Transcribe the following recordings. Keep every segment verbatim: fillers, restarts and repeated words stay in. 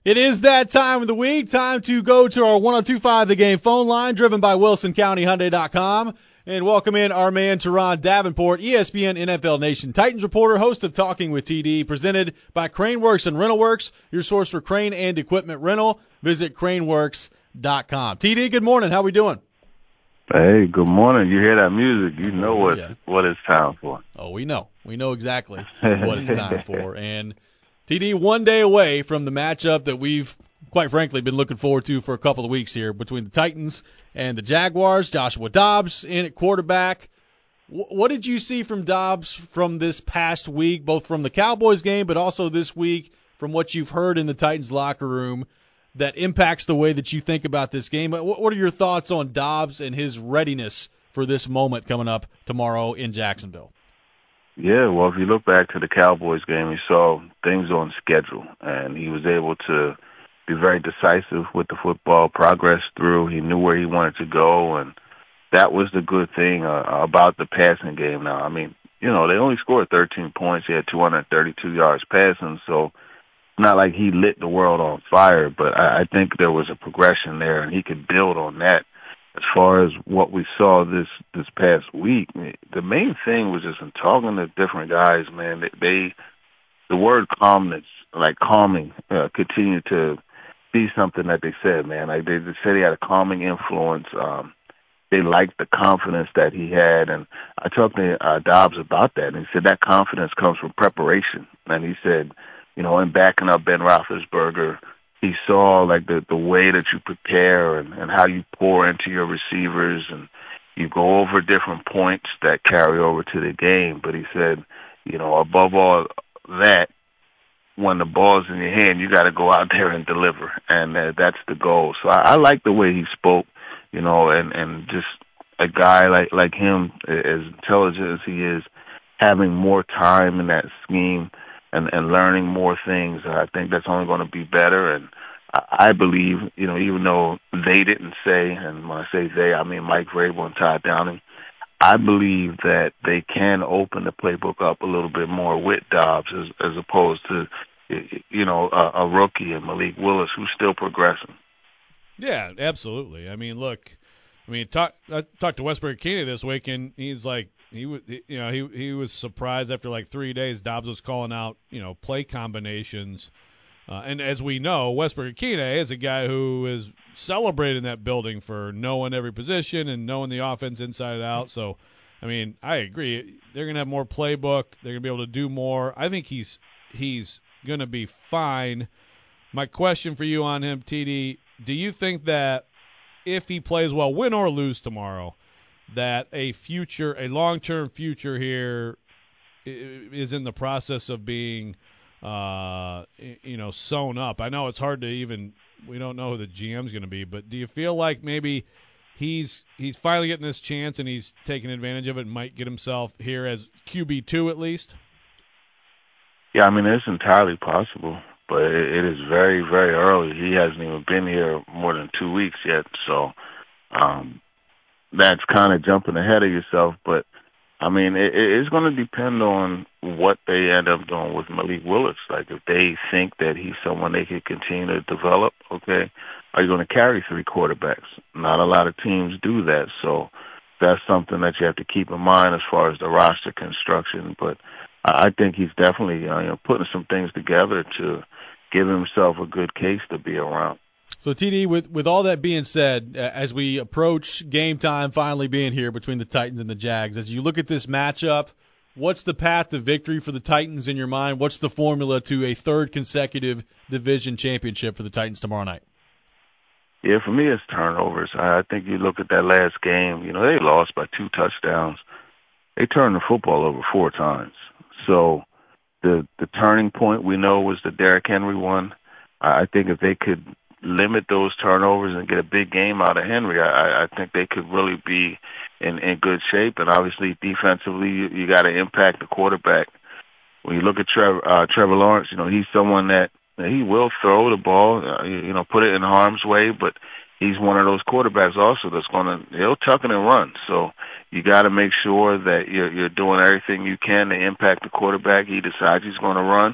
It is that time of the week. Time to go to our one oh two point five The Game phone line, driven by Wilson County Hyundai dot com. And welcome in our man, Teron Davenport, E S P N N F L Nation Titans reporter, host of Talking with T D, presented by Craneworks and RentalWorks, your source for crane and equipment rental. Visit craneworks dot com. T D, good morning. How we doing? Hey, good morning. You hear that music, you know what yeah. what it's time for. Oh, we know. We know exactly what it's time for. And T D, one day away from the matchup that we've, quite frankly, been looking forward to for a couple of weeks here between the Titans and the Jaguars. Joshua Dobbs in at quarterback. W- what did you see from Dobbs from this past week, both from the Cowboys game but also this week from what you've heard in the Titans locker room that impacts the way that you think about this game? What, what are your thoughts on Dobbs and his readiness for this moment coming up tomorrow in Jacksonville? Yeah, well, if you look back to the Cowboys game, you saw things on schedule, and he was able to be very decisive with the football, progress through. He knew where he wanted to go, and that was the good thing uh, about the passing game now. I mean, you know, they only scored thirteen points. He had two hundred thirty-two yards passing, so it's not like he lit the world on fire, but I, I think there was a progression there, and he could build on that. As far as what we saw this this past week, the main thing was just in talking to different guys, man, they, they the word calmness, like calming, uh, continued to be something that they said, man. Like they, they said he had a calming influence. Um, they liked the confidence that he had, and I talked to uh, Dobbs about that, and he said that confidence comes from preparation. And he said, you know, in backing up Ben Roethlisberger, he saw like the, the way that you prepare and, and how you pour into your receivers, and you go over different points that carry over to the game. But he said, you know, above all that, when the ball's in your hand, you got to go out there and deliver, and uh, that's the goal. So I, I like the way he spoke, you know, and, and just a guy like, like him, as intelligent as he is, having more time in that scheme and, and learning more things. I think that's only going to be better. And I, I believe, you know, even though they didn't say, and when I say they, I mean Mike Vrabel and Todd Downing, I believe that they can open the playbook up a little bit more with Dobbs as, as opposed to, you know, a, a rookie and Malik Willis who's still progressing. Yeah, absolutely. I mean, look, I mean, talk, I talked to Westbrook Keeney this week, and he's like, he was, you know, he he was surprised after like three days. Dobbs was calling out, you know, play combinations, uh, and as we know, Westbrook Keeney is a guy who is celebrating that building for knowing every position and knowing the offense inside and out. So, I mean, I agree. They're gonna have more playbook. They're gonna be able to do more. I think he's he's gonna be fine. My question for you on him, T D, do you think that if he plays well, win or lose tomorrow, that a future, a long-term future here is in the process of being, uh, you know, sewn up? I know it's hard to even, we don't know who the G M is going to be, but do you feel like maybe he's he's finally getting this chance and he's taking advantage of it and might get himself here as Q B two at least? Yeah, I mean, it's entirely possible, but it, it is very, very early. He hasn't even been here more than two weeks yet, so um, that's kind of jumping ahead of yourself. But, I mean, it, it's going to depend on what they end up doing with Malik Willis. Like, if they think that he's someone they can continue to develop, okay, are you going to carry three quarterbacks? Not a lot of teams do that, so that's something that you have to keep in mind as far as the roster construction. But I think he's definitely uh, you know, putting some things together to give himself a good case to be around. So, T D, with, with all that being said, uh, as we approach game time finally being here between the Titans and the Jags, as you look at this matchup, what's the path to victory for the Titans in your mind? What's the formula to a third consecutive division championship for the Titans tomorrow night? Yeah, for me, it's turnovers. I think you look at that last game, you know, they lost by two touchdowns. They turned the football over four times. So the the turning point we know was the Derrick Henry one. I think if they could limit those turnovers and get a big game out of Henry, I, I think they could really be in, in good shape. And obviously defensively, you, you got to impact the quarterback. When you look at Trevor, uh, Trevor Lawrence, you know, he's someone that he will throw the ball, uh, you, you know, put it in harm's way, but he's one of those quarterbacks also that's going to, he'll tuck it and run. So you got to make sure that you're, you're doing everything you can to impact the quarterback. He decides he's going to run.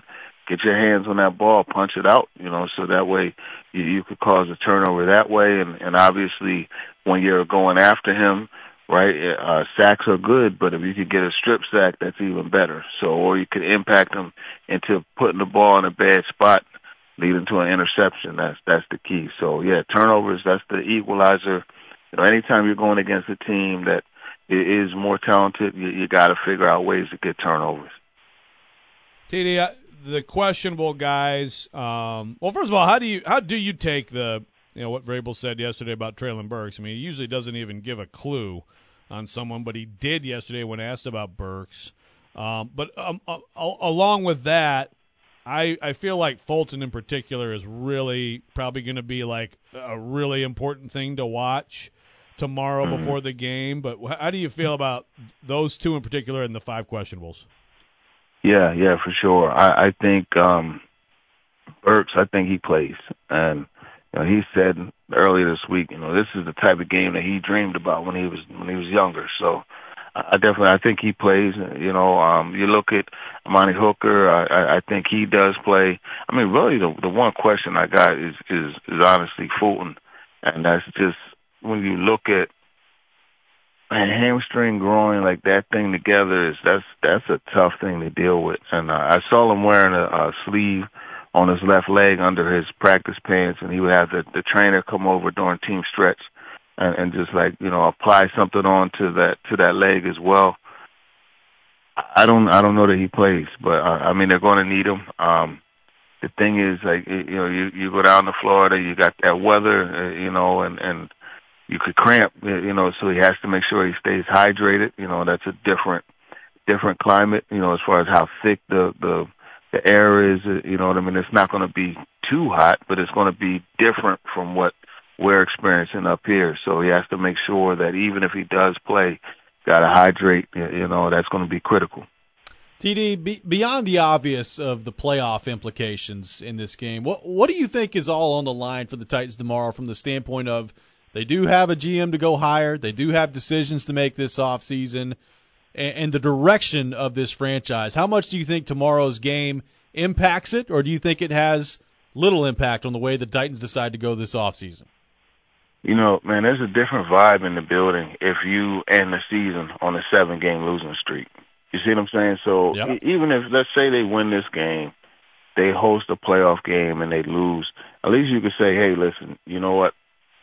get your hands on that ball, punch it out, you know, so that way you, you could cause a turnover that way. And, and obviously when you're going after him, right, uh, sacks are good, but if you could get a strip sack, that's even better. So, or you could impact him into putting the ball in a bad spot, leading to an interception. That's, that's the key. So yeah, turnovers, that's the equalizer. You know, anytime you're going against a team that is more talented, you, you got to figure out ways to get turnovers. T D, the questionable guys. Um, well, first of all, how do you how do you take the you know what Vrabel said yesterday about Treylon Burks? I mean, he usually doesn't even give a clue on someone, but he did yesterday when asked about Burks. Um, but um, uh, along with that, I I feel like Fulton in particular is really probably going to be like a really important thing to watch tomorrow mm-hmm. before the game. But how do you feel about those two in particular and the five questionables? Yeah, yeah, for sure. I, I think um, Burks, I think he plays. And you know, he said earlier this week, you know, this is the type of game that he dreamed about when he was when he was younger. So I definitely, I think he plays. You know, um, you look at Amani Hooker, I, I think he does play. I mean, really, the, the one question I got is, is, is honestly Fulton. And that's just when you look at man, hamstring growing like that thing together is that's that's a tough thing to deal with. And uh, I saw him wearing a, a sleeve on his left leg under his practice pants, and he would have the, the trainer come over during team stretch and, and just like you know apply something on to that to that leg as well. I don't I don't know that he plays, but uh, I mean they're going to need him. Um, the thing is, like you know, you you go down to Florida, you got that weather, uh, you know, and and you could cramp, you know, so he has to make sure he stays hydrated. You know, that's a different, different climate, you know, as far as how thick the, the, the air is, you know what I mean? It's not going to be too hot, but it's going to be different from what we're experiencing up here. So he has to make sure that even if he does play, got to hydrate, you know, that's going to be critical. T D, be, beyond the obvious of the playoff implications in this game, what, what do you think is all on the line for the Titans tomorrow from the standpoint of they do have a G M to go higher. They do have decisions to make this offseason. And, and the direction of this franchise, how much do you think tomorrow's game impacts it, or do you think it has little impact on the way the Titans decide to go this offseason? You know, man, there's a different vibe in the building if you end the season on a seven-game losing streak. You see what I'm saying? So yep. even if, let's say they win this game, they host a playoff game and they lose, at least you could say, hey, listen, you know what?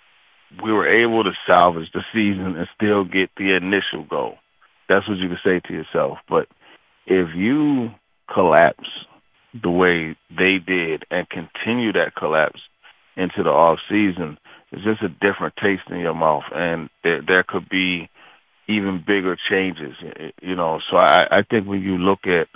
We were able to salvage the season and still get the initial goal. That's what you can say to yourself. But if you collapse the way they did and continue that collapse into the off season, it's just a different taste in your mouth, and there, there could be even bigger changes. You know, so I, I think when you look at,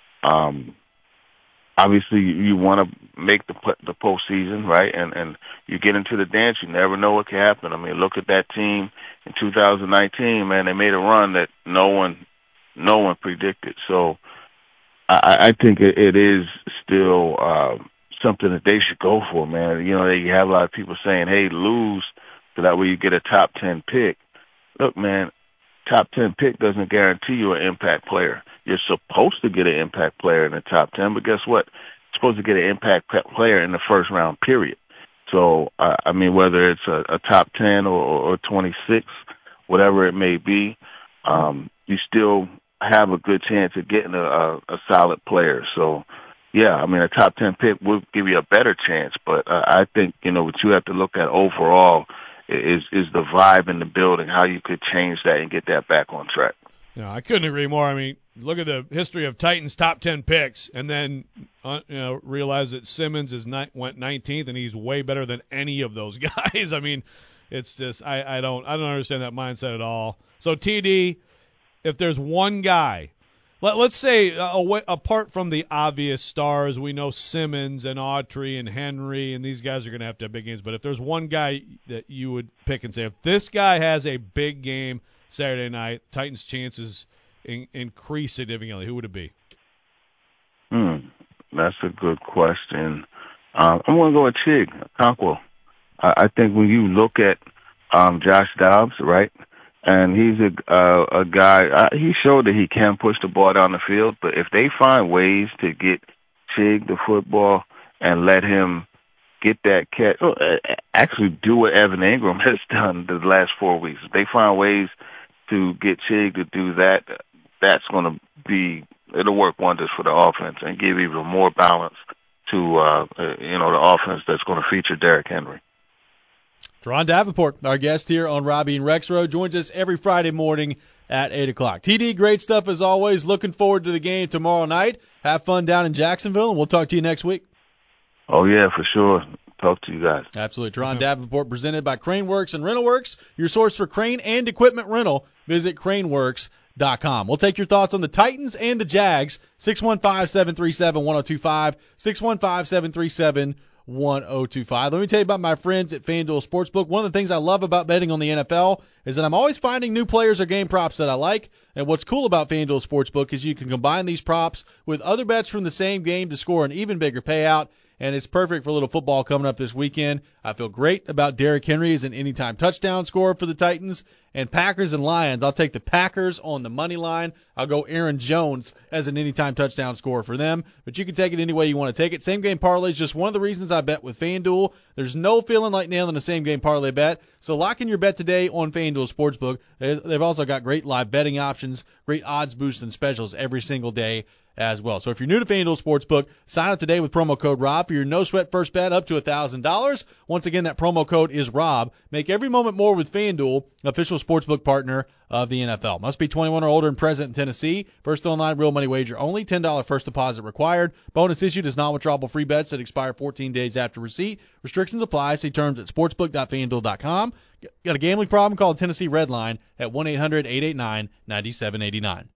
um, obviously you want to make the the postseason, right? And and you get into the dance, you never know what can happen. I mean, look at that team in two thousand nineteen, man. They made a run that no one no one predicted. So I, I think it, it is still uh, something that they should go for, man. You know, you have a lot of people saying, "Hey, lose so that way you get a top ten pick." Look, man, top ten pick doesn't guarantee you an impact player. You're supposed to get an impact player in the top ten, but guess what? You're supposed to get an impact player in the first round, period. So, uh, I mean, whether it's a, a top ten or, or twenty-six, whatever it may be, um, you still have a good chance of getting a, a, a solid player. So, yeah, I mean, a top ten pick will give you a better chance, but uh, I think, you know, what you have to look at overall is is the vibe in the building, how you could change that and get that back on track. Yeah, I couldn't agree more. I mean, look at the history of Titans' top ten picks, and then uh, you know realize that Simmons is ni- went nineteenth, and he's way better than any of those guys. I mean, it's just I, I don't I don't understand that mindset at all. So T D, if there's one guy, let, let's say uh, away, apart from the obvious stars, we know Simmons and Autry and Henry, and these guys are going to have to have big games. But if there's one guy that you would pick and say, if this guy has a big game Saturday night, Titans' chances in, increase significantly, who would it be? Hmm, that's a good question. Um, I'm going to go with Chig Okonkwo. I, I think when you look at um, Josh Dobbs, right, and he's a uh, a guy. Uh, he showed that he can push the ball down the field, but if they find ways to get Chig the football and let him get that catch. Oh, actually, do what Evan Ingram has done the last four weeks. If they find ways to get Chig to do that, that's going to be it'll work wonders for the offense and give even more balance to uh, you know the offense that's going to feature Derrick Henry. Teron Davenport, our guest here on Robbie and Rexroad, joins us every Friday morning at eight o'clock. T D, great stuff as always. Looking forward to the game tomorrow night. Have fun down in Jacksonville, and we'll talk to you next week. Oh, yeah, for sure. Talk to you guys. Absolutely. Teron Davenport, presented by Craneworks and RentalWorks, your source for crane and equipment rental. Visit craneworks dot com. We'll take your thoughts on the Titans and the Jags. six one five, seven three seven, one oh two five, six one five, seven three seven, one oh two five. Let me tell you about my friends at FanDuel Sportsbook. One of the things I love about betting on the N F L is that I'm always finding new players or game props that I like. And what's cool about FanDuel Sportsbook is you can combine these props with other bets from the same game to score an even bigger payout. And it's perfect for a little football coming up this weekend. I feel great about Derrick Henry as an anytime touchdown scorer for the Titans. And Packers and Lions, I'll take the Packers on the money line. I'll go Aaron Jones as an anytime touchdown scorer for them. But you can take it any way you want to take it. Same game parlay is just one of the reasons I bet with FanDuel. There's no feeling like nailing a same game parlay bet. So lock in your bet today on FanDuel Sportsbook. They've also got great live betting options, great odds boosts and specials every single day as well. So if you're new to FanDuel Sportsbook, sign up today with promo code ROB for your no-sweat first bet up to one thousand dollars. Once again, that promo code is ROB. Make every moment more with FanDuel, official sportsbook partner of the N F L. Must be twenty-one or older and present in Tennessee. First online real money wager only. ten dollars first deposit required. Bonus issued is non-withdrawable free bets that expire fourteen days after receipt. Restrictions apply. See terms at sportsbook dot fan duel dot com. Got a gambling problem? Call Tennessee Redline at one eight hundred, eight eight nine, nine seven eight nine.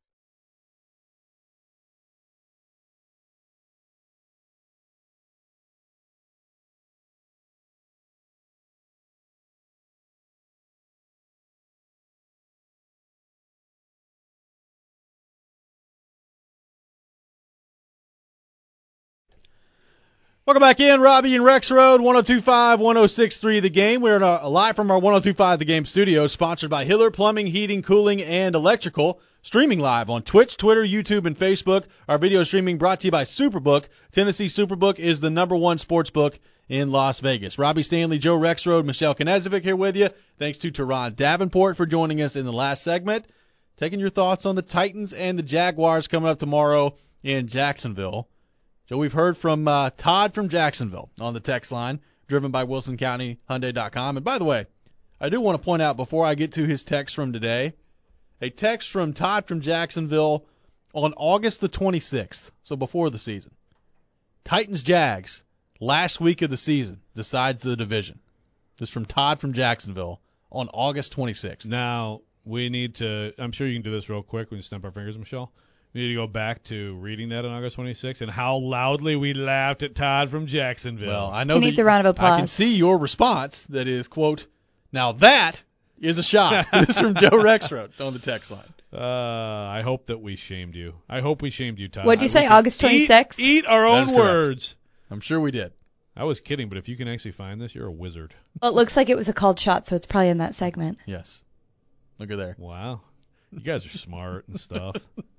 Welcome back in, Robbie and Rexroad, one oh two point five, one oh six point three The Game. We're in a, live from our one oh two point five The Game studio, sponsored by Hiller Plumbing, Heating, Cooling, and Electrical. Streaming live on Twitch, Twitter, YouTube, and Facebook. Our video streaming brought to you by Superbook. Tennessee Superbook is the number one sports book in Las Vegas. Robbie Stanley, Joe Rexroad, Michelle Knezovic here with you. Thanks to Teron Davenport for joining us in the last segment. Taking your thoughts on the Titans and the Jaguars coming up tomorrow in Jacksonville. So we've heard from uh, Todd from Jacksonville on the text line, driven by Wilson County Hyundai dot com. And by the way, I do want to point out before I get to his text from today, a text from Todd from Jacksonville on August the twenty-sixth, so before the season. Titans Jags, last week of the season, decides the division. This is from Todd from Jacksonville on August twenty-sixth. Now, we need to, I'm sure you can do this real quick when you snap our fingers, Michelle. We need to go back to reading that on August twenty-sixth and how loudly we laughed at Todd from Jacksonville. Well, I know he that needs a round of applause. I can see your response that is, quote, now that is a shot. This is from Joe Rexroad on the text line. Uh, I hope that we shamed you. I hope we shamed you, Todd. What'd you say, August twenty-sixth? Eat, eat our own words. I'm sure we did. I was kidding, but if you can actually find this, you're a wizard. Well, it looks like it was a called shot, so it's probably in that segment. Yes. Look at there. Wow. You guys are smart and stuff.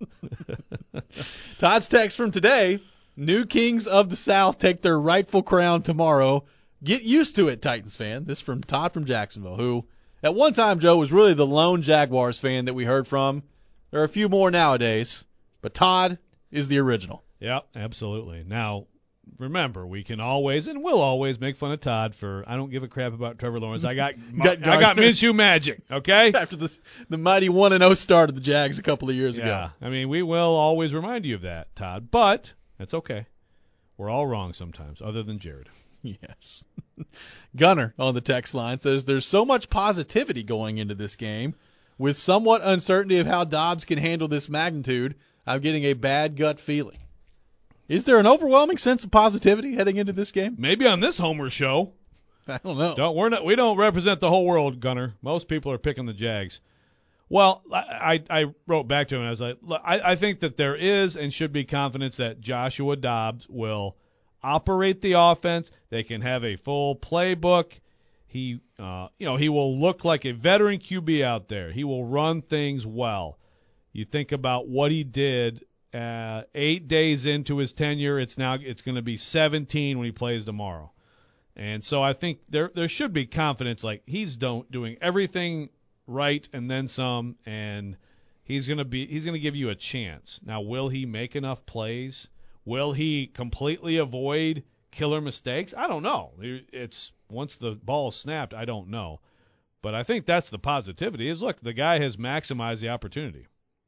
Todd's text from today, new kings of the South take their rightful crown tomorrow. Get used to it, Titans fan. This is from Todd from Jacksonville, who at one time, Joe, was really the lone Jaguars fan that we heard from. There are a few more nowadays, but Todd is the original. Yep, absolutely. Now, remember, we can always and will always make fun of Todd for I don't give a crap about Trevor Lawrence. I got, got I got Minshew magic, okay? After the the mighty one and oh start of the Jags a couple of years yeah, ago. I mean, we will always remind you of that, Todd, but that's okay. We're all wrong sometimes, other than Jared. Yes. Gunner on the text line says there's so much positivity going into this game. With somewhat uncertainty of how Dobbs can handle this magnitude, I'm getting a bad gut feeling. Is there an overwhelming sense of positivity heading into this game? Maybe on this Homer show. I don't know. Don't we're not we don't represent the whole world, Gunner. Most people are picking the Jags. Well, I I wrote back to him and I was like, look, I, I think that there is and should be confidence that Joshua Dobbs will operate the offense. They can have a full playbook. He, uh, you know, he will look like a veteran Q B out there. He will run things well. You think about what he did uh, eight days into his tenure. It's now it's going to be seventeen when he plays tomorrow. And so I think there there should be confidence, like he's don't, doing everything right and then some, and he's going to be he's going to give you a chance. Now, will he make enough plays? Will he completely avoid killer mistakes? I don't know. It's once the ball is snapped, I don't know. But I think that's the positivity is, look, the guy has maximized the opportunity.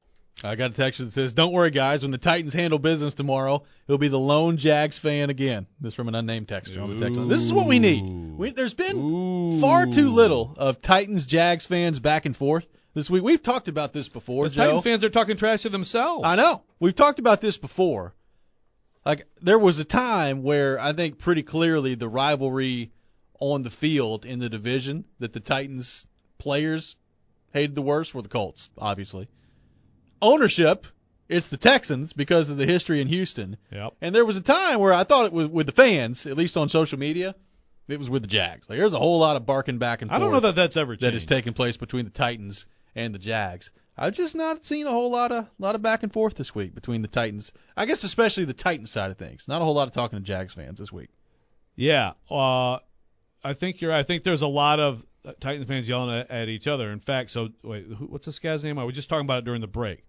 I got a text that says, don't worry, guys. When the Titans handle business tomorrow, he'll be the lone Jags fan again. This is from an unnamed texter on the text line. This is what we need. We, there's been Ooh. far too little of Titans-Jags fans back and forth this week. We've talked about this before, the Joe. Titans fans are talking trash to themselves. I know. We've talked about this before. Like, there was a time where I think pretty clearly the rivalry on the field in the division that the Titans players hated the worst were the Colts, obviously. Ownership, it's the Texans because of the history in Houston. Yep. And there was a time where I thought it was with the fans, at least on social media, it was with the Jags. Like, there's a whole lot of barking back and forth. I don't know that that's ever changed. That has taken place between the Titans and the Jags. I've just not seen a whole lot of lot of back and forth this week between the Titans. I guess especially the Titans side of things. Not a whole lot of talking to Jags fans this week. Yeah, uh, I think you're right. I think there's a lot of Titans fans yelling at, at each other. In fact, so wait, who, what's this guy's name? I was just talking about it during the break.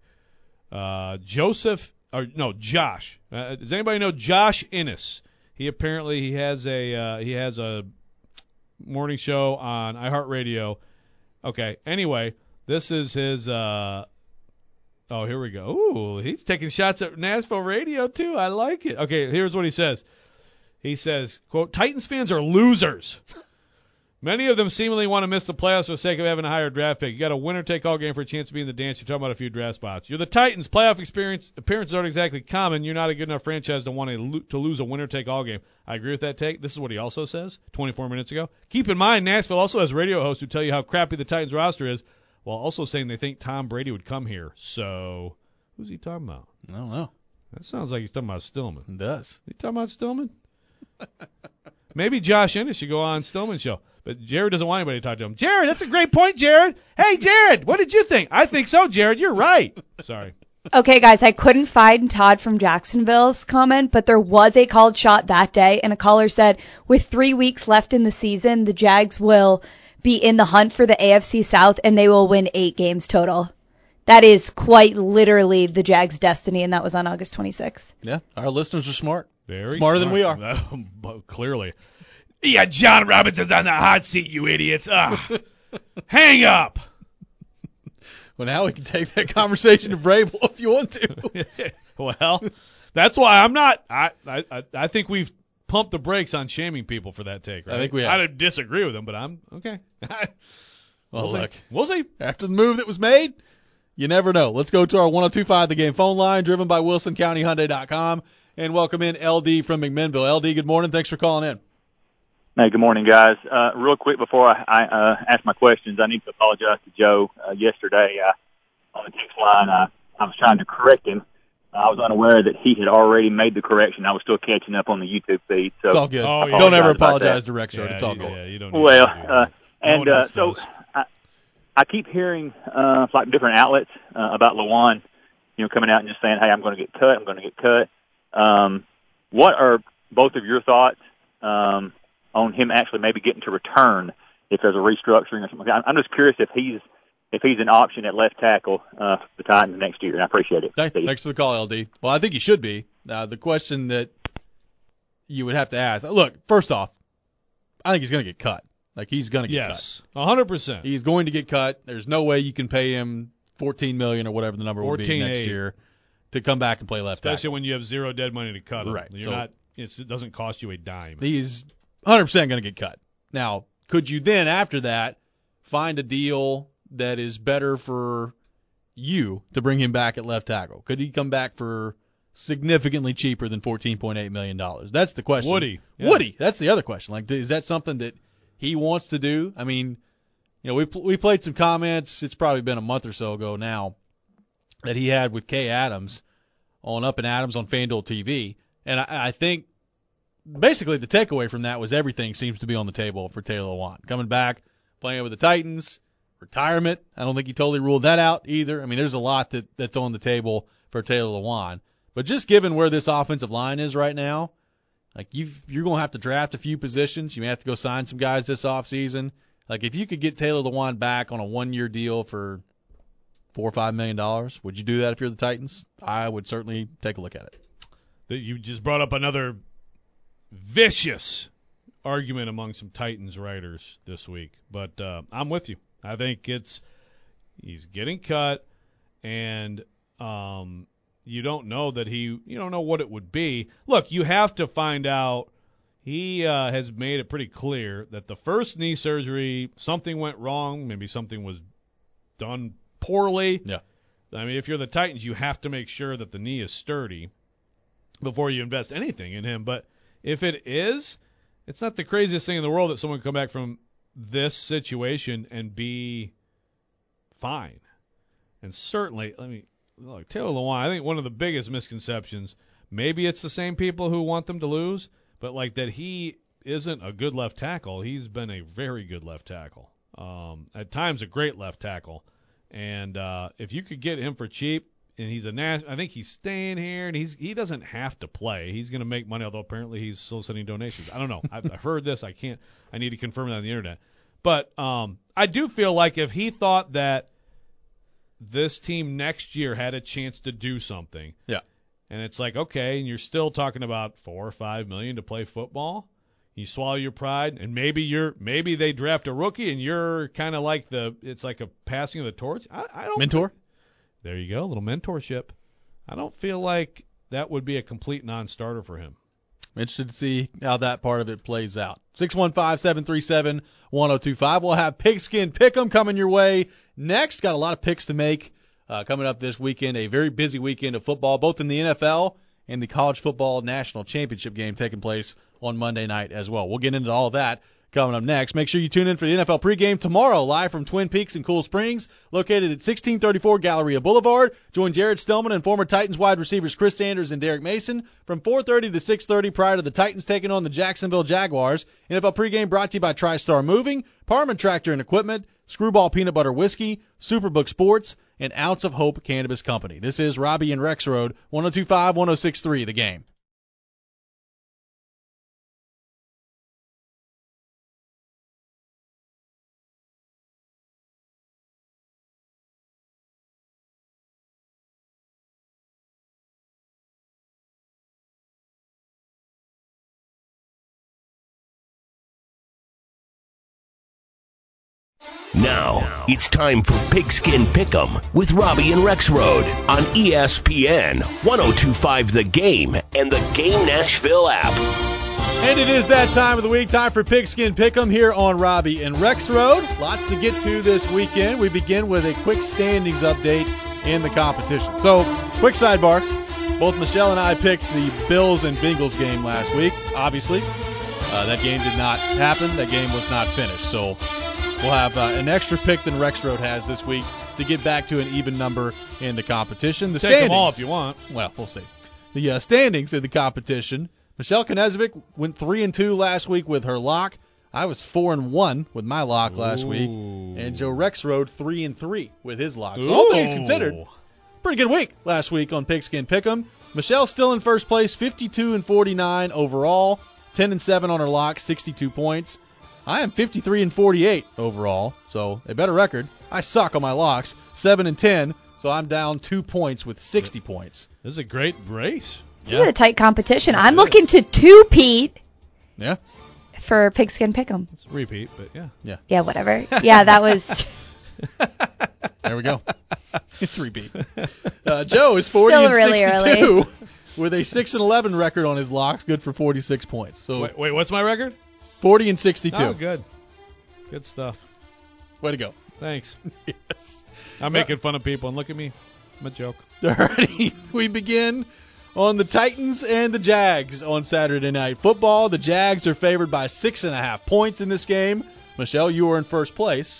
Uh, Joseph, or no, Josh. Uh, does anybody know Josh Innes? He apparently he has a uh, he has a morning show on iHeartRadio. Okay. Anyway, this is his. Uh, oh, here we go. Ooh, he's taking shots at Nashville radio too. I like it. Okay, here's what he says. He says, "Quote: Titans fans are losers. Many of them seemingly want to miss the playoffs for the sake of having a higher draft pick. You got a winner-take-all game for a chance to be in the dance. You're talking about a few draft spots. You're the Titans. Playoff experience appearances aren't exactly common. You're not a good enough franchise to want to, lo- to lose a winner-take-all game." I agree with that take. This is what he also says twenty-four minutes ago. Keep in mind, Nashville also has radio hosts who tell you how crappy the Titans roster is, while also saying they think Tom Brady would come here. So, who's he talking about? I don't know. That sounds like he's talking about Stillman. It does. Is he talking about Stillman? Maybe Josh Ennis should go on Stillman's show. But Jared doesn't want anybody to talk to him. Jared, that's a great point, Jared. Hey, Jared, what did you think? I think so, Jared. You're right. Sorry. Okay, guys, I couldn't find Todd from Jacksonville's comment, but there was a called shot that day, and a caller said, with three weeks left in the season, the Jags will be in the hunt for the A F C South, and they will win eight games total. That is quite literally the Jags' destiny, and that was on August twenty-sixth. Yeah, our listeners are smart. Very Smarter smart. than we are. Clearly. Yeah, John Robinson's on the hot seat, you idiots. Ah, hang up. Well, now we can take that conversation to Vrabel if you want to. Well, that's why I'm not. I, I I think we've pumped the brakes on shaming people for that take. Right? I think we have. I don't disagree with them, but I'm okay. Well, we'll look, see. We'll see. After the move that was made, you never know. Let's go to our one oh two point five The Game phone line, driven by Wilson County Hyundai dot com, and welcome in L D from McMinnville. L D, good morning. Thanks for calling in. Hey, good morning, guys. Uh, real quick before I, I uh, ask my questions, I need to apologize to Joe. Uh, yesterday, uh, on the text line, uh, I was trying to correct him. I was unaware that he had already made the correction. I was still catching up on the YouTube feed. So it's all good. Oh, yeah. Don't ever about apologize that. to Rexroad. Yeah, it's all you, good. yeah, you don't need Well, to do that. uh, and No one uh, else so does. I, I keep hearing uh, like different outlets uh, about Lewan, you know, coming out and just saying, "Hey, I'm going to get cut. I'm going to get cut." Um, what are both of your thoughts um, on him actually maybe getting to return if there's a restructuring or something? I'm just curious if he's if he's an option at left tackle uh, for the Titans next year, and I appreciate it. Hey, Steve. thanks for the call, L D. Well, I think he should be. Uh, the question that you would have to ask, look, first off, I think he's going to get cut. Like, he's going to get Yes, one hundred percent. cut. He's going to get cut. There's no way you can pay him fourteen million dollars or whatever the number will be fourteen next eight. year to come back and play left Especially tackle. when you have zero dead money to cut him. Right. You're So- not. It's, it doesn't cost you a dime. He's one hundred percent going to get cut. Now, could you then, after that, find a deal that is better for you to bring him back at left tackle? Could he come back for significantly cheaper than fourteen point eight million dollars? That's the question. Would he? Yeah. Would he? That's the other question. Like, is that something that he wants to do? I mean, you know, we we played some comments. It's probably been a month or so ago now that he had with Kay Adams on Up and Adams on FanDuel T V, and I, I think basically the takeaway from that was everything seems to be on the table for Taylor Lewan. Coming back, playing with the Titans, retirement. I don't think he totally ruled that out either. I mean, there's a lot that, that's on the table for Taylor Lewan. But just given where this offensive line is right now, like you've, you're going to have to draft a few positions. You may have to go sign some guys this offseason. Like if you could get Taylor Lewan back on a one-year deal for four or five million dollars, would you do that if you're the Titans? I would certainly take a look at it. That you just brought up another vicious argument among some Titans writers this week, but uh, I'm with you. I think it's he's getting cut, and um, you don't know that he you don't know what it would be. Look, you have to find out. He uh, has made it pretty clear that the first knee surgery, something went wrong. Maybe something was done poorly. Yeah. I mean, if you're the Titans, you have to make sure that the knee is sturdy before you invest anything in him. But if it is, it's not the craziest thing in the world that someone can come back from this situation and be fine. And certainly, let me look, Taylor Lewan, I think one of the biggest misconceptions, maybe it's the same people who want them to lose, but like that he isn't a good left tackle. He's been a very good left tackle. Um, at times a great left tackle. And uh, if you could get him for cheap, and he's a nas- I think he's staying here, and he's he doesn't have to play. He's going to make money, although apparently he's soliciting donations. I don't know. I've, I've heard this. I can't. I need to confirm that on the internet. But um, I do feel like if he thought that this team next year had a chance to do something, yeah, and it's like, okay, and you're still talking about four or five million to play football. You swallow your pride, and maybe you're maybe they draft a rookie, and you're kind of like the it's like a passing of the torch. I, I don't mentor. Think, there you go, a little mentorship. I don't feel like that would be a complete non-starter for him. I'm interested to see how that part of it plays out. six one five, seven three seven, one oh two five. We'll have Pigskin Pick'em coming your way next. Got a lot of picks to make uh, coming up this weekend. A very busy weekend of football, both in the N F L and the College Football National Championship game taking place on Monday night as well. We'll get into all of that coming up next. Make sure you tune in for the N F L pregame tomorrow, live from Twin Peaks in Cool Springs, located at sixteen thirty-four Galleria Boulevard. Join Jared Stillman and former Titans wide receivers Chris Sanders and Derek Mason from four thirty to six thirty prior to the Titans taking on the Jacksonville Jaguars. N F L pregame brought to you by TriStar Moving, Parman Tractor and Equipment, Screwball Peanut Butter Whiskey, Superbook Sports, and Ounce of Hope Cannabis Company. This is Robbie and Rex Road, one oh two five, one oh six three, The Game. Now, it's time for Pigskin Pick'em with Robbie and Rex Road on E S P N, one oh two five The Game, and the Game Nashville app. And it is that time of the week, time for Pigskin Pick'em here on Robbie and Rex Road. Lots to get to this weekend. We begin with a quick standings update in the competition. So, quick sidebar. Both Michelle and I picked the Bills and Bengals game last week, obviously. Uh, that game did not happen. That game was not finished. So, we'll have uh, an extra pick than Rex Road has this week to get back to an even number in the competition. The Take standings, them all if you want. Well, we'll see. The uh, standings in the competition. Michelle Knezovic went three and two last week with her lock. I was four and one with my lock last Ooh. week, and Joe Rex Road three and three with his lock. So all things considered, pretty good week last week on Pigskin Pick'em. Michelle's still in first place, fifty-two and forty-nine overall, ten and seven on her lock, sixty-two points. I am fifty-three and forty-eight overall, so a better record. I suck on my locks, seven and ten, so I'm down two points with sixty points. This is a great race. This Yeah. is a tight competition. I'm is. looking to two-peat Yeah, for Pigskin Pick'em. It's a repeat, but yeah. Yeah, whatever. Yeah, that was there we go. It's a repeat. Uh, Joe is forty Still and really sixty-two early. with a six and eleven record on his locks, good for forty-six points. So Wait, wait, what's my record? forty and sixty-two. Oh, good. Good stuff. Way to go. Thanks. Yes. I'm making fun of people, and look at me. I'm a joke. Alrighty, we begin on the Titans and the Jags on Saturday Night Football. The Jags are favored by six and a half points in this game. Michelle, you are in first place,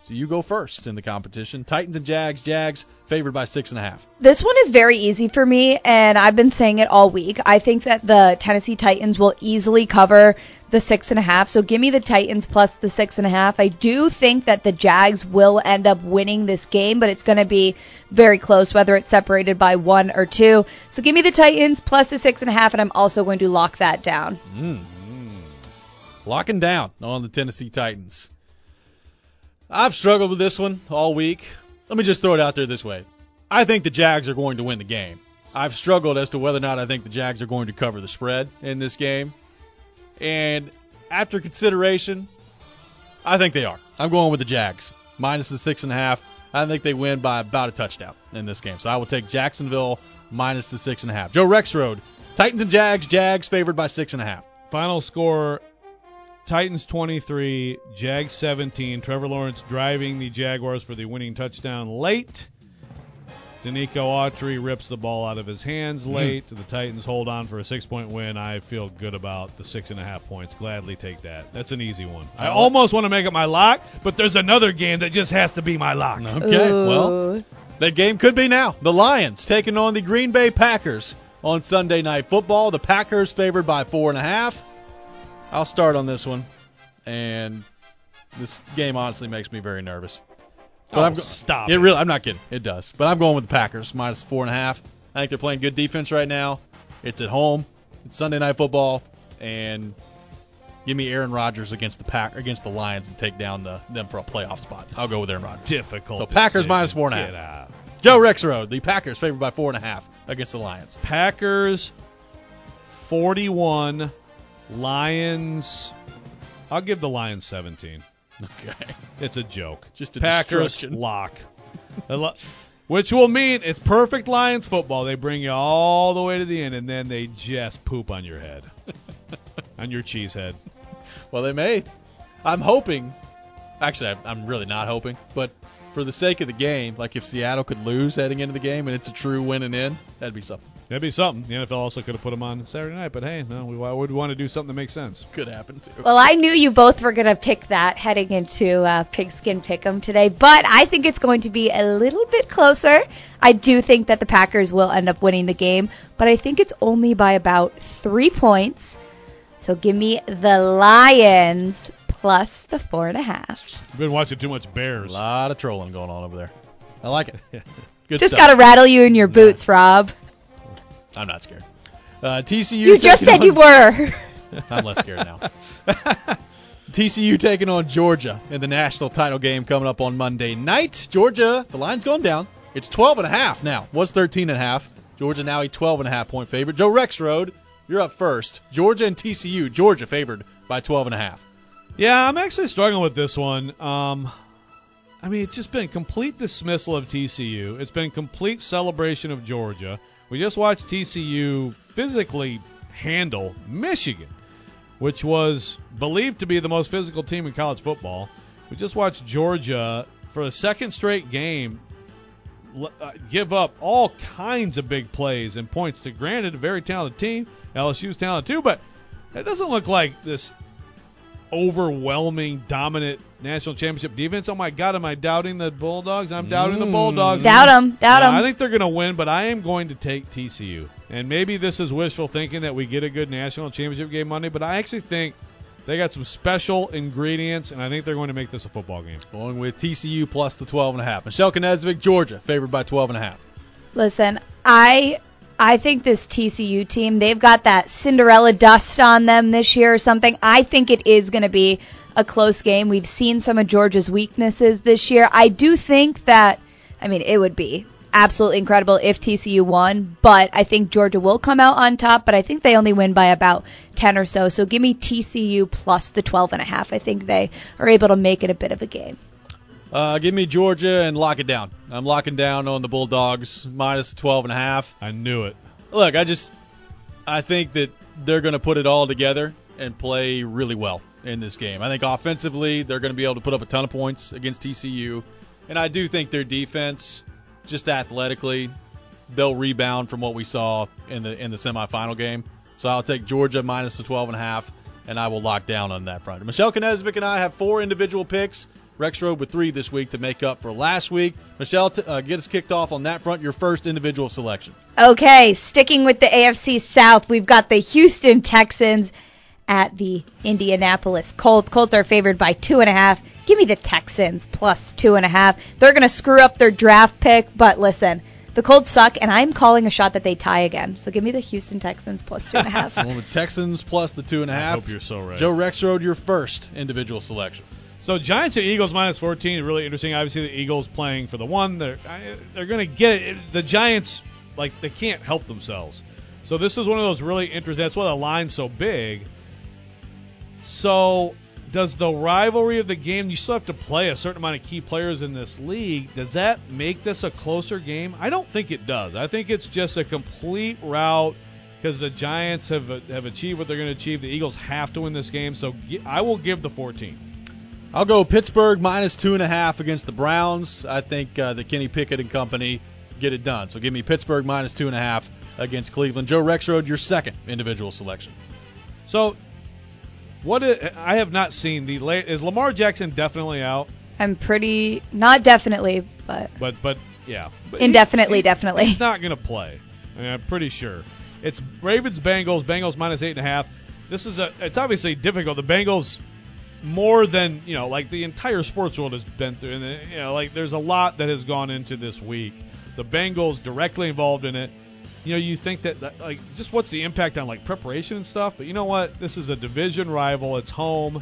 So you go first in the competition. Titans and Jags. Jags favored by six and a half. This one is very easy for me, and I've been saying it all week. I think that the Tennessee Titans will easily cover the six and a half. So give me the Titans plus the six and a half. I do think that the Jags will end up winning this game, but it's going to be very close, whether it's separated by one or two. So give me the Titans plus the six and a half, and I'm also going to lock that down. Mm. Locking down on the Tennessee Titans. I've struggled with this one all week. Let me just throw it out there this way. I think the Jags are going to win the game. I've struggled as to whether or not I think the Jags are going to cover the spread in this game. And after consideration, I think they are. I'm going with the Jags. Minus the six and a half. I think they win by about a touchdown in this game. So I will take Jacksonville minus the six and a half. Joe Rexrode, Titans and Jags. Jags favored by six and a half. Final score, Titans twenty-three, Jags seventeen. Trevor Lawrence driving the Jaguars for the winning touchdown late. Danico Autry rips the ball out of his hands late. Mm. The Titans hold on for a six-point win. I feel good about the six and a half points. Gladly take that. That's an easy one. I almost want to make it my lock, but there's another game that just has to be my lock. Okay, Ooh. Well, that game could be now. The Lions taking on the Green Bay Packers on Sunday Night Football. The Packers favored by four and a half. I'll start on this one, and this game honestly makes me very nervous. But oh, I'm go- stop it. it. Really, I'm not kidding. It does. But I'm going with the Packers, minus four and a half. I think they're playing good defense right now. It's at home. It's Sunday Night Football, and give me Aaron Rodgers against the Pack against the Lions and take down the, them for a playoff spot. I'll go with Aaron Rodgers. Difficult. So Packers decision. minus four and a Get half. out. Joe Rexrode, the Packers favored by four and a half against the Lions. Packers forty-one, Lions. I'll give the Lions seventeen. Okay. It's a joke. Just a Packers destruction. lock. Which will mean it's perfect Lions football. They bring you all the way to the end, and then they just poop on your head. On your cheese head. Well, they may. I'm hoping. Actually, I'm really not hoping. But for the sake of the game, like if Seattle could lose heading into the game and it's a true win and in, that'd be something. That'd be something. The N F L also could have put them on Saturday night, but hey, no, we would want to do something that makes sense. Could happen, too. Well, I knew you both were going to pick that heading into uh, Pigskin Pick'em today, but I think it's going to be a little bit closer. I do think that the Packers will end up winning the game, but I think it's only by about three points. So give me the Lions plus the four and a half. You've been watching too much Bears. A lot of trolling going on over there. I like it. Good Just stuff. got to rattle you in your boots, Rob. I'm not scared. Uh, T C U. You just said on, you were. I'm less scared now. T C U taking on Georgia in the national title game coming up on Monday night. Georgia, the line's gone down. It's twelve and a half now. Was thirteen and a half. Georgia now a twelve and a half point favorite. Joe Rexrode, you're up first. Georgia and T C U. Georgia favored by twelve and a half. Yeah, I'm actually struggling with this one. Um, I mean, it's just been complete dismissal of T C U. It's been complete celebration of Georgia. We just watched T C U physically handle Michigan, which was believed to be the most physical team in college football. We just watched Georgia for a second straight game uh, give up all kinds of big plays and points to, granted, a very talented team. L S U's talented too, but it doesn't look like this overwhelming, dominant national championship defense. Oh, my God, am I doubting the Bulldogs? I'm doubting mm. the Bulldogs. Doubt them. Doubt them. Uh, I think they're going to win, but I am going to take T C U. And maybe this is wishful thinking that we get a good national championship game Monday, but I actually think they got some special ingredients, and I think they're going to make this a football game. Going with T C U plus the twelve and a half. Michelle Knezevic, Georgia, favored by twelve and a half. Listen, I I think this T C U team, they've got that Cinderella dust on them this year or something. I think it is going to be a close game. We've seen some of Georgia's weaknesses this year. I do think that, I mean, it would be absolutely incredible if T C U won, but I think Georgia will come out on top, but I think they only win by about ten or so. So give me T C U plus the twelve and a half. I think they are able to make it a bit of a game. Uh, give me Georgia and lock it down. I'm locking down on the Bulldogs minus twelve and a half. I knew it. Look, I just I think that they're going to put it all together and play really well in this game. I think offensively they're going to be able to put up a ton of points against T C U, and I do think their defense, just athletically, they'll rebound from what we saw in the in the semifinal game. So I'll take Georgia minus the twelve and a half, and I will lock down on that front. Michelle Knezevic and I have four individual picks Rexroad with three this week to make up for last week. Michelle, t- uh, get us kicked off on that front, your first individual selection. Okay, sticking with the A F C South, we've got the Houston Texans at the Indianapolis Colts. Colts are favored by two and a half. Give me the Texans plus two and a half. They're going to screw up their draft pick, but listen, the Colts suck, and I'm calling a shot that they tie again. So give me the Houston Texans plus two and a half. Well, the Texans plus the two and a half. I hope you're so right. Joe Rexroad, your first individual selection. So Giants and Eagles minus fourteen is really interesting. Obviously, the Eagles playing for the one. They're they're going to get it. The Giants, like, they can't help themselves. So this is one of those really interesting. That's why the line's so big. So does the rivalry of the game, you still have to play a certain amount of key players in this league, does that make this a closer game? I don't think it does. I think it's just a complete rout because the Giants have have achieved what they're going to achieve. The Eagles have to win this game, so I will give the fourteen. I'll go Pittsburgh minus two and a half against the Browns. I think uh, the Kenny Pickett and company get it done. So give me Pittsburgh minus two and a half against Cleveland. Joe Rexroad, your second individual selection. So what is, I have not seen the is Lamar Jackson definitely out? I'm pretty not definitely, but but but yeah, but indefinitely, he, he, definitely. He's not going to play. I mean, I'm pretty sure. It's Ravens Bengals. Bengals minus eight and a half. This is a. It's obviously difficult. The Bengals. More than, you know, like the entire sports world has been through. And, you know, like there's a lot that has gone into this week. The Bengals directly involved in it. You know, you think that, that, like, just what's the impact on, like, preparation and stuff. But you know what? This is a division rival. It's home.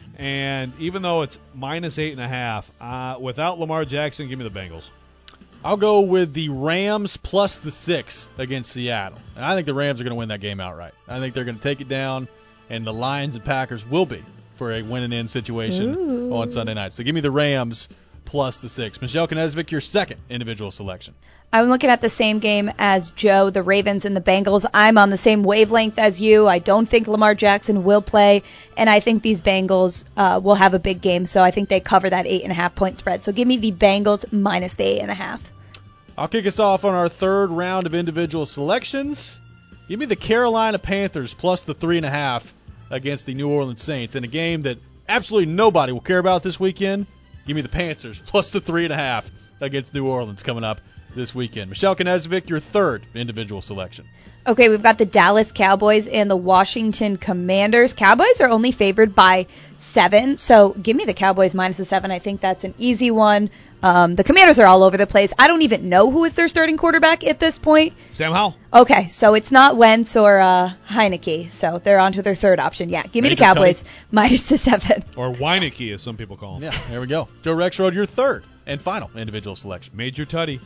And even though it's minus eight and a half, uh, without Lamar Jackson, give me the Bengals. I'll go with the Rams plus the six against Seattle. And I think the Rams are going to win that game outright. I think they're going to take it down, and the Lions and Packers will be for a win-and-in situation Ooh. on Sunday night. So give me the Rams plus the six. Michelle Knesvik, your second individual selection. I'm looking at the same game as Joe, the Ravens and the Bengals. I'm on the same wavelength as you. I don't think Lamar Jackson will play, and I think these Bengals uh, will have a big game, so I think they cover that eight and a half point spread. So give me the Bengals minus the eight and a half. I'll kick us off on our third round of individual selections. Give me the Carolina Panthers plus the three and a half against the New Orleans Saints in a game that absolutely nobody will care about this weekend. Give me the Panthers plus the three and a half against New Orleans coming up this weekend. Michelle Knesvik, your third individual selection. Okay, we've got the Dallas Cowboys and the Washington Commanders. Cowboys are only favored by seven, so give me the Cowboys minus the seven. I think that's an easy one. Um, the Commanders are all over the place. I don't even know who is their starting quarterback at this point. Sam Howell. Okay, so it's not Wentz or uh, Heineke, so they're on to their third option. Yeah, give me Major the Cowboys Tutty. minus the seven. Or Weineke, as some people call him. Yeah, there we go. Joe Rexroad, your third and final individual selection. Major Tutty.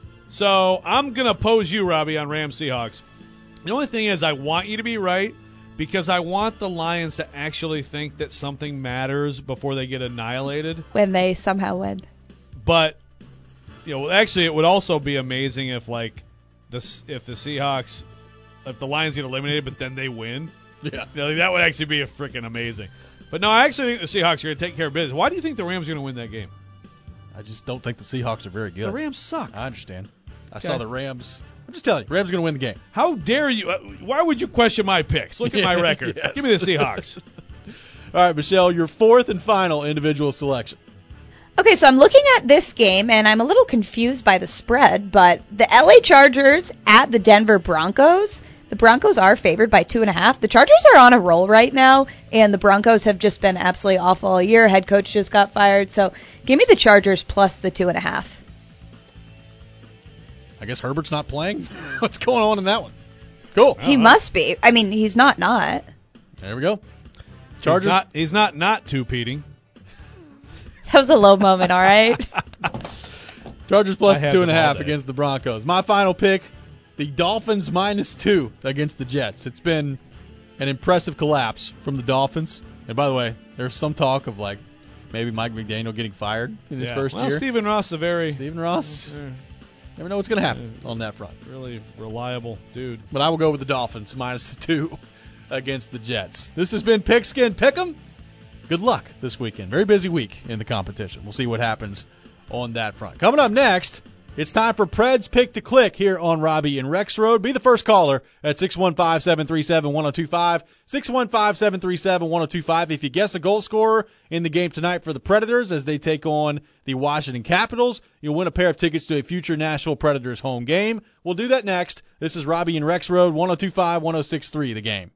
So I'm going to oppose you, Robbie, on Rams Seahawks. The only thing is I want you to be right because I want the Lions to actually think that something matters before they get annihilated. When they somehow win. But, you know, actually it would also be amazing if, like, the, if the Seahawks, if the Lions get eliminated but then they win. Yeah. You know, that would actually be a freaking amazing. But no, I actually think the Seahawks are going to take care of business. Why do you think the Rams are going to win that game? I just don't think the Seahawks are very good. The Rams suck. I understand. I Okay. saw the Rams. I'm just telling you, Rams are going to win the game. How dare you? Uh, why would you question my picks? Look at my record. Yes. Give me the Seahawks. All right, Michelle, your fourth and final individual selection. Okay, so I'm looking at this game, and I'm a little confused by the spread, but the L A Chargers at the Denver Broncos, the Broncos are favored by two and a half. The Chargers are on a roll right now, and the Broncos have just been absolutely awful all year. Head coach just got fired, so give me the Chargers plus the two and a half. I guess Herbert's not playing? What's going on in that one? Cool. He must be. I mean, he's not not. There we go. Chargers. He's not, he's not not two-peating. That was a low moment, all right? Chargers plus I had two and a them all half day. against the Broncos. My final pick, the Dolphins minus two against the Jets. It's been an impressive collapse from the Dolphins. And by the way, there's some talk of like maybe Mike McDaniel getting fired in his Yeah. first well, year. Stephen Ross is a very Stephen Ross. uh, Never know what's going to happen on that front. really reliable dude. But I will go with the Dolphins minus the two against the Jets. This has been Pigskin Pick'em. Good luck this weekend. Very busy week in the competition. We'll see what happens on that front. Coming up next, It's time for Preds Pick to Click here on Robbie and Rex Road. Be the first caller at six one five, seven three seven, one oh two five, six one five, seven three seven, one oh two five. If you guess a goal scorer in the game tonight for the Predators as they take on the Washington Capitals, you'll win a pair of tickets to a future Nashville Predators home game. We'll do that next. This is Robbie and Rex Road, one oh two five, one oh six three, The Game.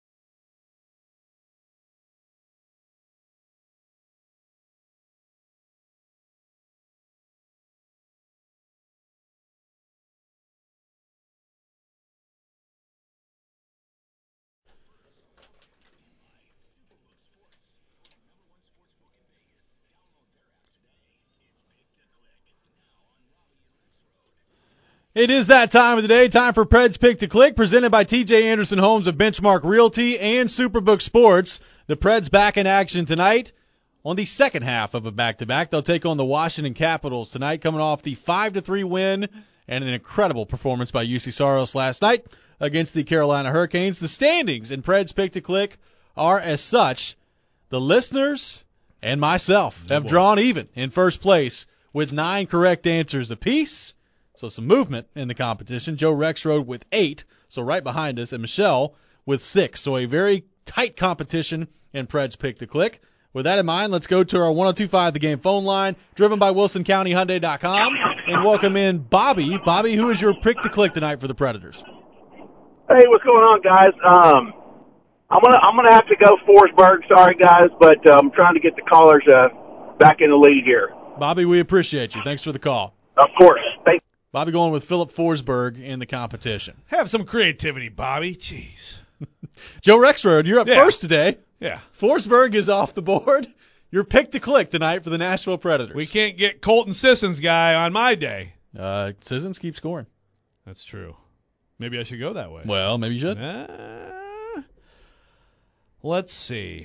It is that time of the day, time for Preds Pick to Click, presented by T J Anderson Homes of Benchmark Realty and Superbook Sports. The Preds back in action tonight on the second half of a back-to-back. They'll take on the Washington Capitals tonight, coming off the five to three win and an incredible performance by U C Saros last night against the Carolina Hurricanes. The standings in Preds Pick to Click are as such. The listeners and myself have drawn even in first place with nine correct answers apiece. So some movement in the competition. Joe Rexroad with eight, so right behind us, and Michelle with six. So a very tight competition in Preds Pick to Click. With that in mind, let's go to our one oh two five The Game phone line, driven by Wilson County Hyundai dot com, and welcome in Bobby. Bobby, who is your pick to click tonight for the Predators? Hey, what's going on, guys? Um, I'm gonna I'm gonna have to go Forsberg. Sorry, guys, but uh, I'm trying to get the callers uh, back in the lead here. Bobby, we appreciate you. Thanks for the call. Of course. Thank Bobby going with Philip Forsberg in the competition. Have some creativity, Bobby. Jeez. Joe Rexroad, you're up Yeah. first today. Yeah. Forsberg is off the board. Your pick to click tonight for the Nashville Predators. We can't get Colton Sissons guy on my day. Uh, Sissons keeps scoring. That's true. Maybe I should go that way. Well, maybe you should. Uh, let's see.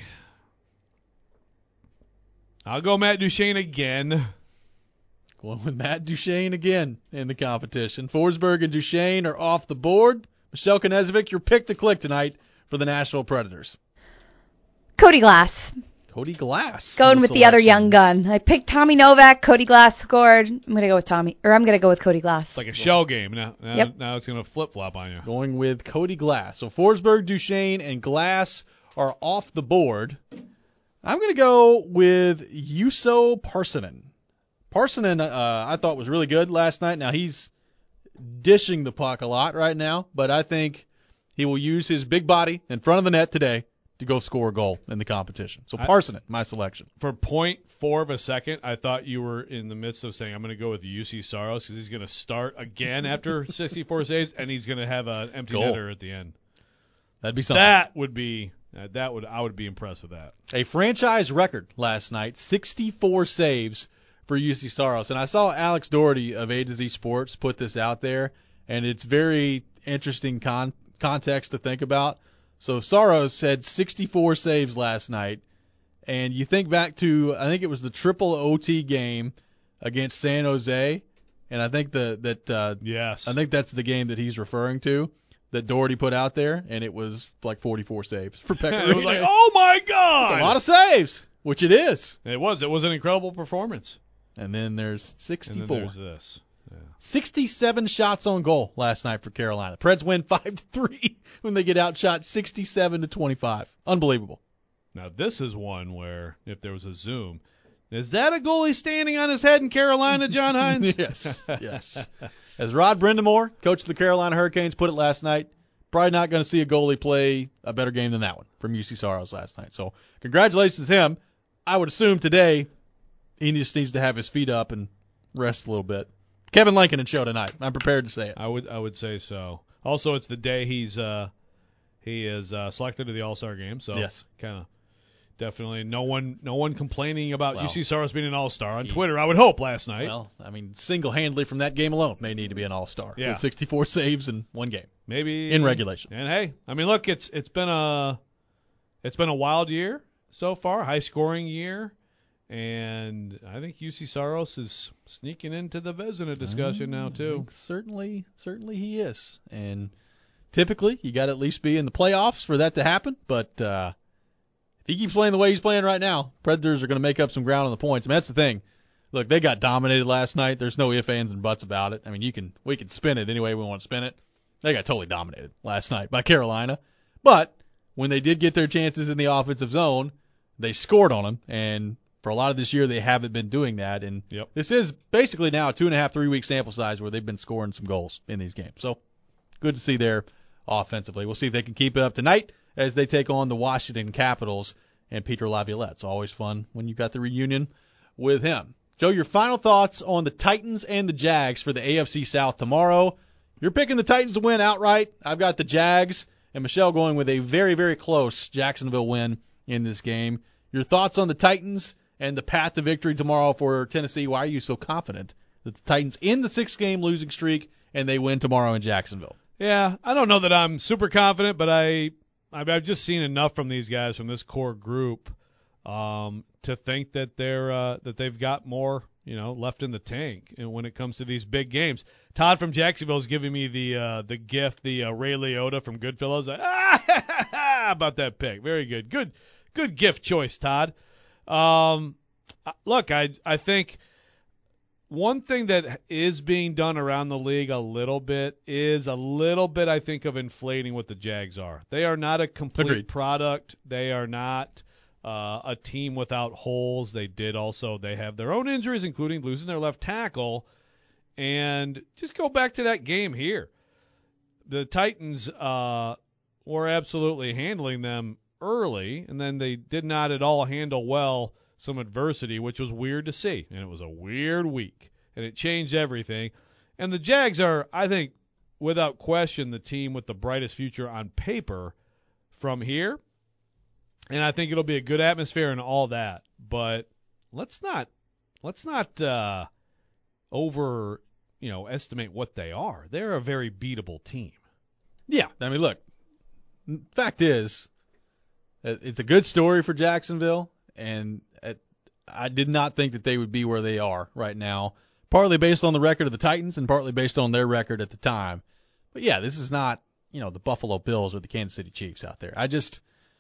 I'll go Matt Duchene again. Going with Matt Duchene again in the competition. Forsberg and Duchene are off the board. Michelle Knezovic, your pick to click tonight for the Nashville Predators. Cody Glass. Cody Glass. Going in with the other selection. young gun. I picked Tommy Novak. Cody Glass scored. I'm going to go with Tommy. Or I'm going to go with Cody Glass. It's like a shell game. Now, now, Yep. now it's going to flip-flop on you. Going with Cody Glass. So Forsberg, Duchene, and Glass are off the board. I'm going to go with Juuso Parssinen. Parssinen, uh, I thought was really good last night. Now he's dishing the puck a lot right now, but I think he will use his big body in front of the net today to go score a goal in the competition. So Parssinen, my selection. For point four of a second, I thought you were in the midst of saying I'm going to go with U C Saros because he's going to start again after sixty-four saves, and he's going to have an empty Goal. netter at the end. That'd be something. That would be uh, that would I would be impressed with that. A franchise record last night, sixty-four saves for U C Saros. And I saw Alex Doherty of A to Z Sports put this out there, and it's very interesting con- context to think about. So Saros had sixty-four saves last night, and you think back to, I think it was the triple O T game against San Jose, and I think the that uh, Yes. I think that's the game that he's referring to that Doherty put out there, and it was like forty-four saves for Pekka. It was like, oh my God! It's a lot of saves, which it is. It was. It was an incredible performance. And then there's And sixty-four. then there's this. Yeah. sixty-seven shots on goal last night for Carolina. Preds win five to three when they get outshot sixty-seven to twenty-five. Unbelievable. Now this is one where if there was a zoom, is that a goalie standing on his head in Carolina, John Hines? Yes, yes. As Rod Brindamore, coach of the Carolina Hurricanes, put it last night, probably not going to see a goalie play a better game than that one from U C Saros last night. So congratulations to him. I would assume today he just needs to have his feet up and rest a little bit. Kevin Lankinen show tonight. I'm prepared to say it. I would I would say so. Also, it's the day he's uh, he is uh, selected to the All-Star game, so Yes. kind of definitely no one no one complaining about Well, U C Saros being an All-Star on he- Twitter. I would hope last night. Well, I mean, single-handedly from that game alone, may need to be an all-star Yeah. with sixty-four saves in one game Maybe in regulation. And hey, I mean, look, it's it's been a it's been a wild year so far, high-scoring year. And I think U C Saros is sneaking into the Vezina discussion now, I too. think certainly, certainly he is. And typically, you got to at least be in the playoffs for that to happen. But uh, if he keeps playing the way he's playing right now, Predators are going to make up some ground on the points. I mean, that's the thing. look, they got dominated last night. There's no ifs, ands, and buts about it. I mean, you can we can spin it any way we want to spin it. They got totally dominated last night by Carolina. But when they did get their chances in the offensive zone, they scored on them. And for a lot of this year, they haven't been doing that. And yep. This is basically now a two and a half, three week sample size where they've been scoring some goals in these games. So good to see there offensively. We'll see if they can keep it up tonight as they take on the Washington Capitals and Peter Laviolette. It's always fun when you've got the reunion with him. Joe, your final thoughts on the Titans and the Jags for the A F C South tomorrow. You're picking the Titans to win outright. I've got the Jags and Michelle going with a very, very close Jacksonville win in this game. Your thoughts on the Titans and the path to victory tomorrow for Tennessee? Why are you so confident that the Titans end the six-game losing streak and they win tomorrow in Jacksonville? Yeah, I don't know that I'm super confident, but I, I've just seen enough from these guys, from this core group, um, to think that they're uh, that they've got more, you know, left in the tank. And when it comes to these big games, Todd from Jacksonville is giving me the uh, the gift, the uh, Ray Liotta from Goodfellas. Ah, about that pick, very good, good, good gift choice, Todd. Um, look, I I think one thing that is being done around the league a little bit is a little bit, I think, of inflating what the Jags are. They are not a complete Agreed. product. They are not uh, a team without holes. They did also, they have their own injuries, including losing their left tackle. And just go back to that game here. The Titans uh, were absolutely handling them early, and then they did not at all handle well some adversity, which was weird to see. And it was a weird week, and it changed everything. And the Jags are, I think, without question, the team with the brightest future on paper from here. And I think it'll be a good atmosphere and all that. But let's not let's not uh, over, you know, estimate what they are. They're a very beatable team. Yeah, I mean, look, fact is, it's a good story for Jacksonville, and I did not think that they would be where they are right now, partly based on the record of the Titans and partly based on their record at the time. But, yeah, this is not, you know, the Buffalo Bills or the Kansas City Chiefs out there. I just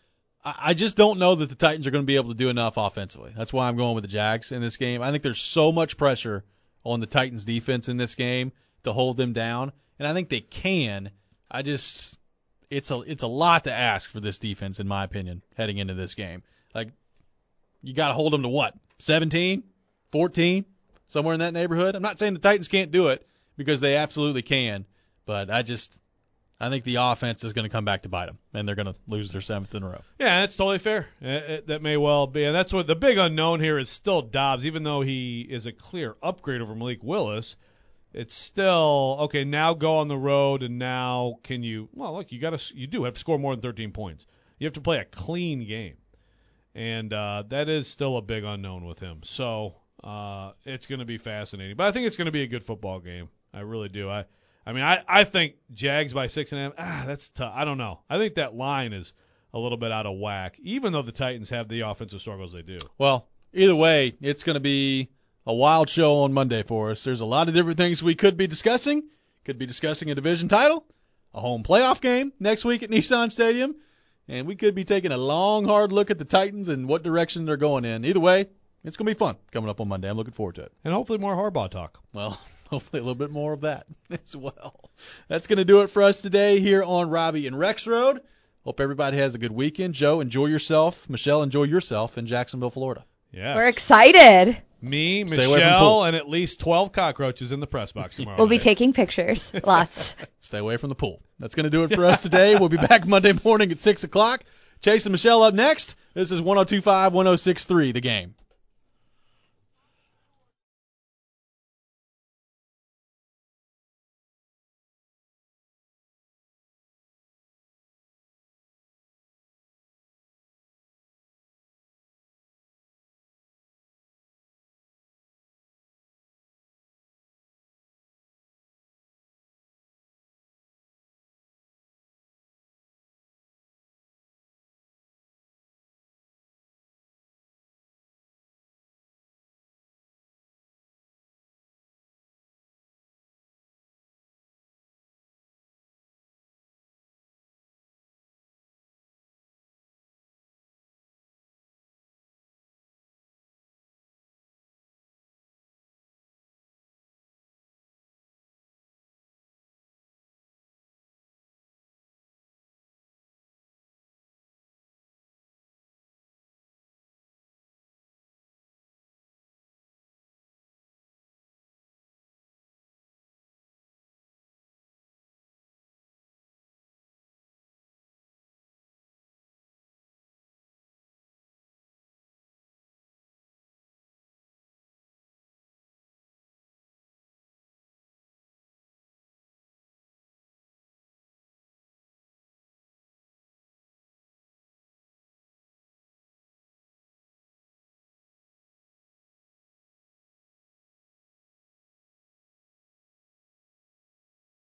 I just don't know that the Titans are going to be able to do enough offensively. That's why I'm going with the Jags in this game. I think there's so much pressure on the Titans' defense in this game to hold them down, and I think they can. I just it's a it's a lot to ask for this defense, in my opinion, heading into this game. Like, you got to hold them to what, seventeen, fourteen, somewhere in that neighborhood? I'm not saying the Titans can't do it, because they absolutely can, but I just I think the offense is going to come back to bite them, and they're going to lose their seventh in a row. Yeah, that's totally fair. It, it, that may well be. And that's what the big unknown here is still Dobbs. Even though he is a clear upgrade over Malik Willis, it's still, okay, now go on the road, and now can you, well, look, you got to, you do have to score more than thirteen points. You have to play a clean game. And uh, that is still a big unknown with him. So uh, it's going to be fascinating. But I think it's going to be a good football game. I really do. I I mean, I, I think Jags by six and a half, ah, that's tough. I don't know. I think that line is a little bit out of whack, even though the Titans have the offensive struggles they do. Well, either way, it's going to be a wild show on Monday for us. There's a lot of different things we could be discussing. Could be discussing a division title, a home playoff game next week at Nissan Stadium, and we could be taking a long, hard look at the Titans and what direction they're going in. Either way, it's going to be fun coming up on Monday. I'm looking forward to it. And hopefully more Harbaugh talk. Well, hopefully a little bit more of that as well. That's going to do it for us today here on Robbie and Rexroad. Hope everybody has a good weekend. Joe, enjoy yourself. Michelle, enjoy yourself in Jacksonville, Florida. Yeah. We're excited. Me, Stay away from the Michelle, pool. and at least twelve cockroaches in the press box tomorrow We'll be night. taking pictures. Lots. Stay away from the pool. That's going to do it for us today. We'll be back Monday morning at six o'clock. Chase and Michelle up next. This is one oh two point five, one oh six point three, The Game.